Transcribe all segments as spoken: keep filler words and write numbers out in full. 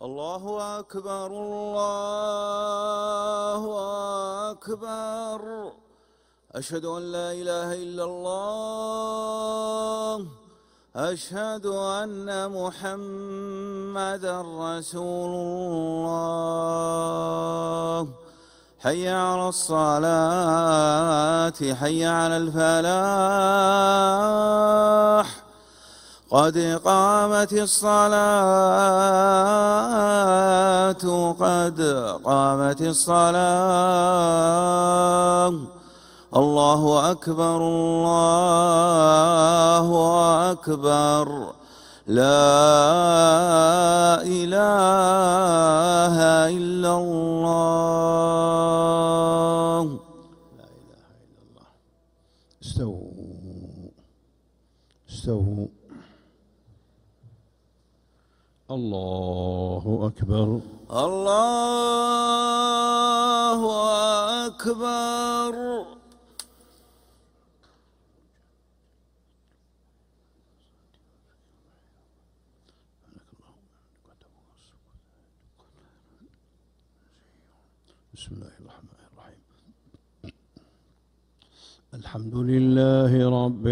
الله أكبر الله أكبر. أشهد أن لا إله إلا الله. أشهد أن محمدًا رسول الله. حي على الصلاة حي على الفلاح. قد قامت الصلاة قد قامت الصلاة. الله أكبر الله أكبر. لا إله إلا الله. لا إله إلا الله. استووا استووا. الله أكبر الله أكبر. بسم الله الرحمن الرحيم. الحمد لله رب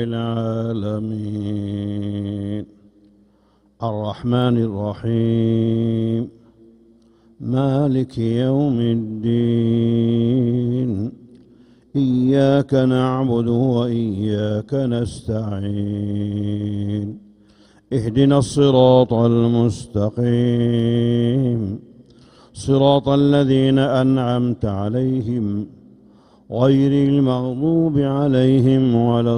العالمين الرحمن الرحيم مالك يوم الدين. إياك نعبد وإياك نستعين. اهدنا الصراط المستقيم صراط الذين أنعمت عليهم غير المغضوب عليهم ولا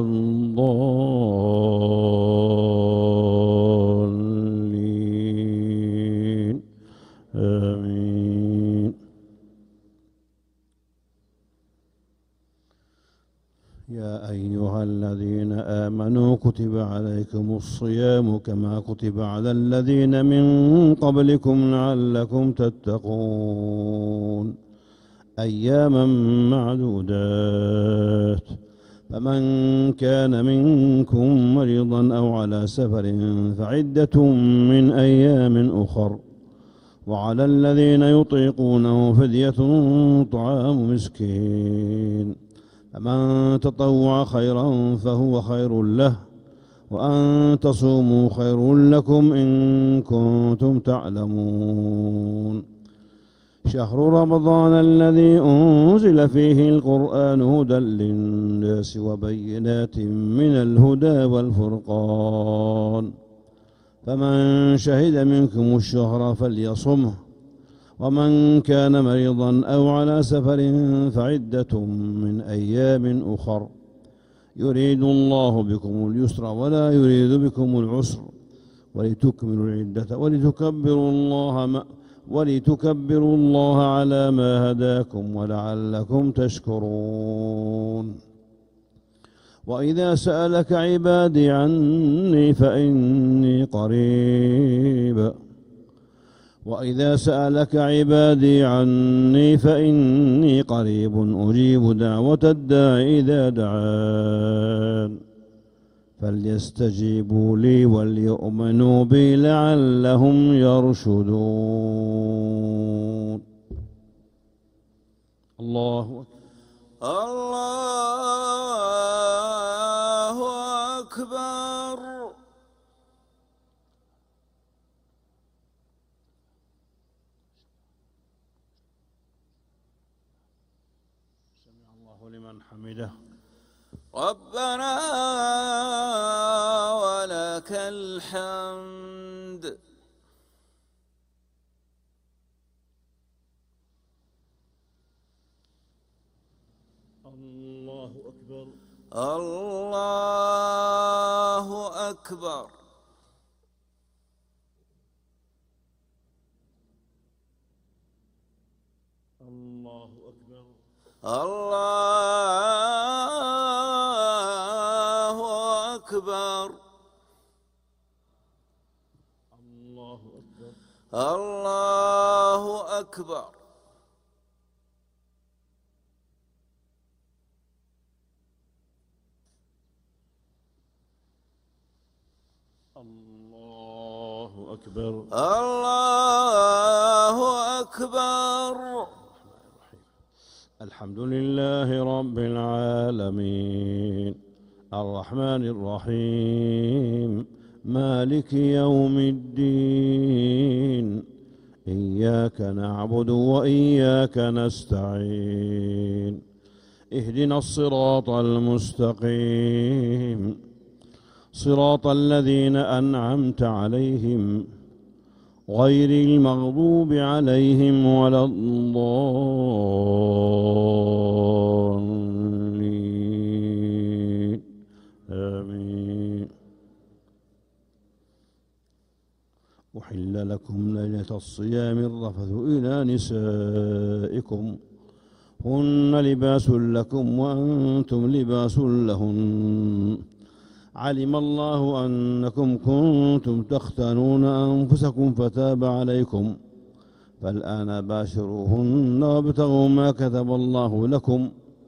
الضالين. آمين. يا أيها الذين آمنوا كتب عليكم الصيام كما كتب على الذين من قبلكم لعلكم تتقون أياما معدودات. فمن كان منكم مريضا أو على سفر فعدة من أيام أخر. وعلى الذين يطيقونه فدية طعام مسكين. فمن تطوع خيرا فهو خير له وأن تصوموا خير لكم إن كنتم تعلمون. شهر رمضان الذي أنزل فيه القرآن هدى للناس وبينات من الهدى والفرقان. فمن شهد منكم الشهر فليصمه ومن كان مريضا أو على سفر فعدة من أيام أخر. يريد الله بكم اليسر ولا يريد بكم العسر ولتكملوا العدة ولتكبروا الله ما ولتكبروا الله على ما هداكم ولعلكم تشكرون. وإذا سألك عبادي عني فإني قريب وإذا سألك عبادي عني فإني قريب أجيب دعوة الداع إذا دعان. فليستجيبوا لي وليؤمنوا بي لعلهم يرشدون. الله الله أكبر. سمع الله لمن حمده. ربنا ولك الحمد. الله أكبر الله أكبر. الله أكبر الله أكبر. الله أكبر الله أكبر. الله أكبر. الله أكبر. الحمد لله رب العالمين الرحمن الرحيم مالك يوم الدين إياك نعبد وإياك نستعين اهدنا الصراط المستقيم صراط الذين أنعمت عليهم غير المغضوب عليهم ولا الضالين آمين. أحل لكم ليلة الصيام الرفث إلى نسائكم هن لباس لكم وأنتم لباس لهن علم الله أنكم كنتم تختانون أنفسكم فتاب عليكم فالآن باشروهن وابتغوا ما كتب الله لكم.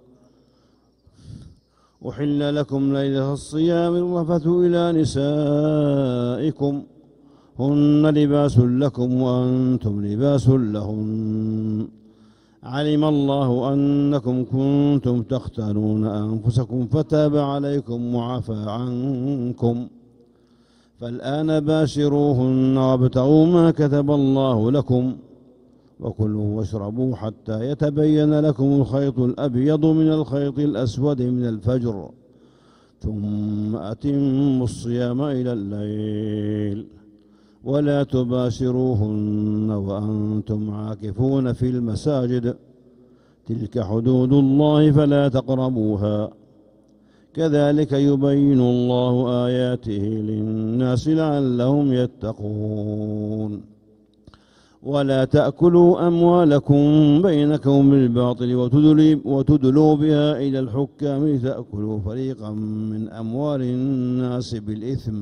أحل لكم ليلة الصيام الرفث إلى نسائكم هن لباس لكم وأنتم لباس لهن علم الله أنكم كنتم تختانون أنفسكم فتاب عليكم وعفى عنكم فالآن باشروهن وابتغوا ما كتب الله لكم وكلوا واشربوا حتى يتبين لكم الخيط الأبيض من الخيط الأسود من الفجر ثم أتموا الصيام إلى الليل ولا تباشروهن وأنتم عاكفون في المساجد تلك حدود الله فلا تقربوها كذلك يبين الله آياته للناس لعلهم يتقون. ولا تأكلوا أموالكم بينكم بالباطل وتدلوا بها إلى الحكام لتأكلوا فريقا من أموال الناس بالإثم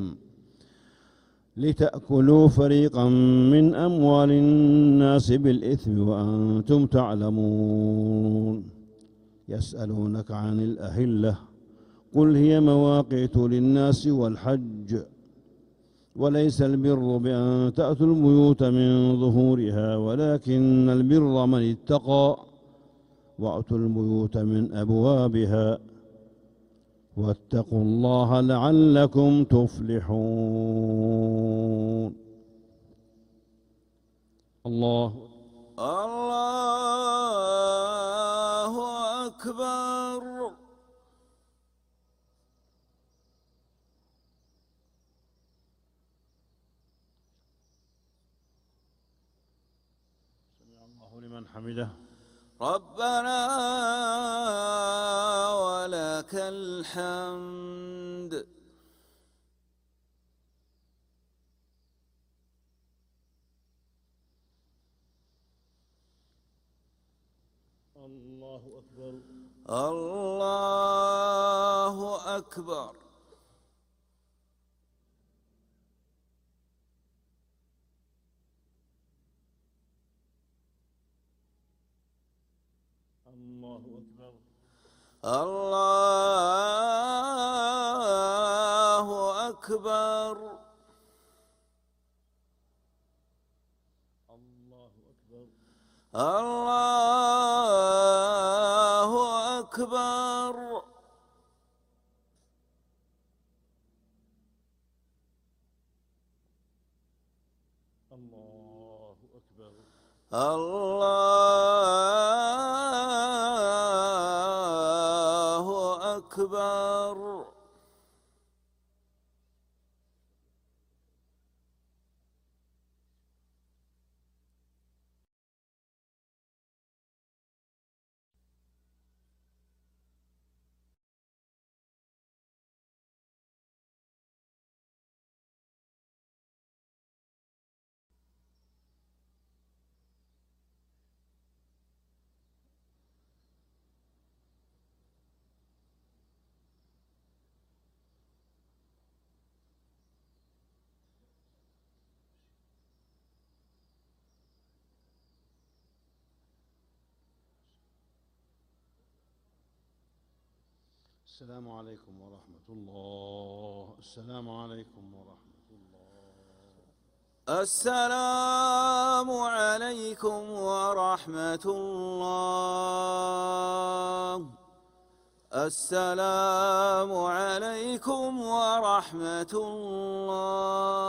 لتأكلوا فريقا من أموال الناس بالإثم وأنتم تعلمون. يسألونك عن الأهلة قل هي مواقيت للناس والحج وليس البر بأن تأتوا البيوت من ظهورها ولكن البر من اتقى وأتوا البيوت من أبوابها واتقوا الله لعلكم تفلحون. الله الله أكبر. سمع الله لمن حمده ربنا ولك الحمد. الله أكبر. الله أكبر. الله أكبر. الله أكبر. الله أكبر. الله أكبر. الله أكبر. الله أكبر. السلام عليكم ورحمة الله. السلام عليكم ورحمة الله. السلام عليكم ورحمة الله. السلام عليكم ورحمة الله.